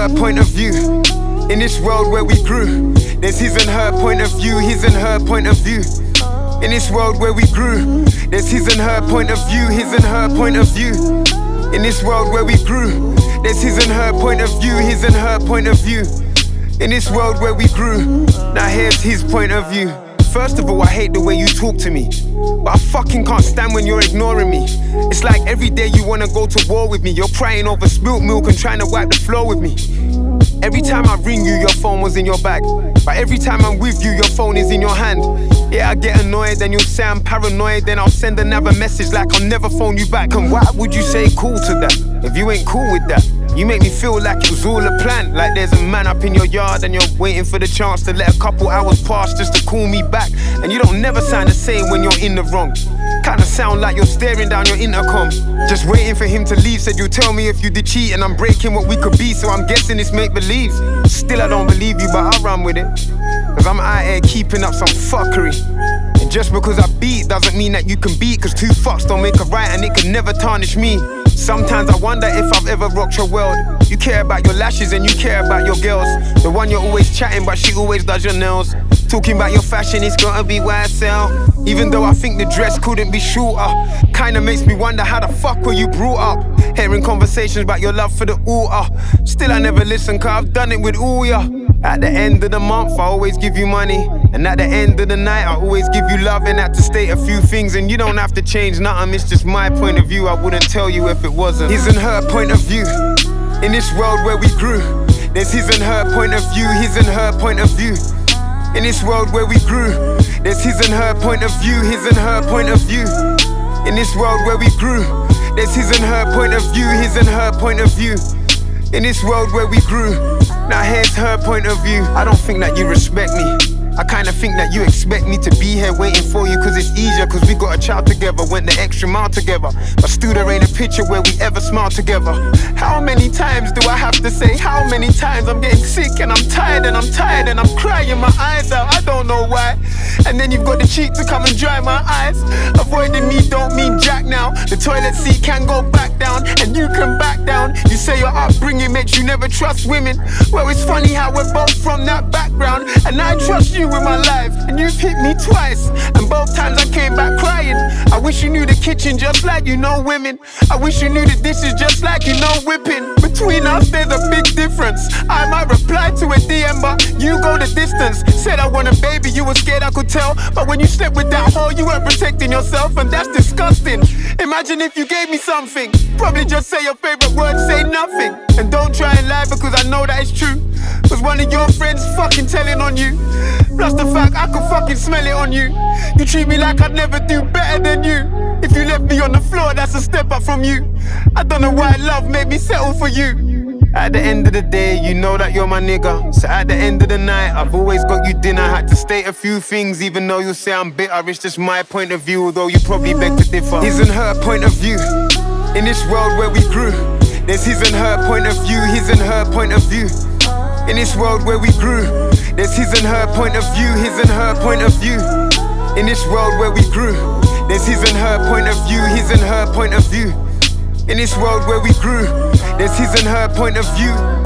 her point of view. In this world where we grew, there's his and her point of view, his and her point of view. In this world where we grew, there's his and her point of view, his and her point of view. In this world where we grew, there's his and her point of view, his and her point of view. In this world where we grew, now here's his point of view. First of all, I hate the way you talk to me, but I fucking can't stand when you're ignoring me. It's like every day you wanna go to war with me. You're crying over spilt milk and trying to wipe the floor with me. Every time I ring you, your phone was in your bag, but every time I'm with you, your phone is in your hand. Yeah, I get annoyed, then you'll say I'm paranoid, then I'll send another message like I'll never phone you back. And why would you say cool to that, if you ain't cool with that? You make me feel like it was all a plan, like there's a man up in your yard and you're waiting for the chance to let a couple hours pass just to call me back. And you don't never sound the same when you're in the wrong. Kinda sound like you're staring down your intercom, just waiting for him to leave. Said you'll tell me if you did cheat, and I'm breaking what we could be, so I'm guessing it's make-believe. Still I don't believe you, but I'll run with it, cause I'm out here keeping up some fuckery. And just because I beat doesn't mean that you can beat, cause two fucks don't make a right and it can never tarnish me. Sometimes I wonder if I've ever rocked your world. You care about your lashes and you care about your girls, the one you're always chatting but she always does your nails. Talking about your fashion, it's gotta be YSL. Even though I think the dress couldn't be shorter, kinda makes me wonder how the fuck were you brought up. Hearing conversations about your love for the altar, still I never listen cause I've done it with all ya. At the end of the month I always give you money, and at the end of the night I always give you love. And had to state a few things, and you don't have to change nothing, it's just my point of view. I wouldn't tell you if it wasn't his and her point of view. In this world where we grew, there's his and her point of view, his and her point of view. In this world where we grew, there's his and her point of view, his and her point of view. In this world where we grew, there's his and her point of view, his and her point of view. In this world where we grew, now here's her point of view. I don't think that you respect me, I kinda think that you expect me to be here waiting for you, cause it's easier, cause we got a child together, went the extra mile together. But still there ain't a picture where we ever smiled together. How many times do I have to say, how many times I'm getting sick and I'm tired and I'm tired and I'm crying my eyes out, I don't know why. And then you've got the cheek to come and dry my eyes. Avoiding me don't mean jack now. The toilet seat can go back down and you can back down. You say your upbringing makes you never trust women. Well, it's funny how we're both from that background, and I trust you with my life, and you've hit me twice, and both times I came back crying. I wish you knew the kitchen just like you know women. I wish you knew the dishes just like you know whipping. Between us there's a big difference. I might reply to a DM but you go the distance. Said I want a baby, you were scared I could tell, but when you slept with that hoe you weren't protecting yourself, and that's disgusting. Imagine if you gave me something, probably just say your favorite word, say nothing. And don't try and lie because I know that it's true, was one of your friends fucking telling on you. Plus the fact I could fucking smell it on you. You treat me like I'd never do better than you. If you left me on the floor, that's a step up from you. I don't know why love made me settle for you. At the end of the day, you know that you're my nigga. So at the end of the night, I've always got you dinner. Had to state a few things, even though you say I'm bitter. It's just my point of view, although you probably beg to differ. His and her point of view. In this world where we grew, there's his and her point of view, his and her point of view. In this world where we grew, there's his and her point of view, his and her point of view. In this world where we grew, there's his and her point of view, his and her point of view. In this world where we grew, there's his and her point of view.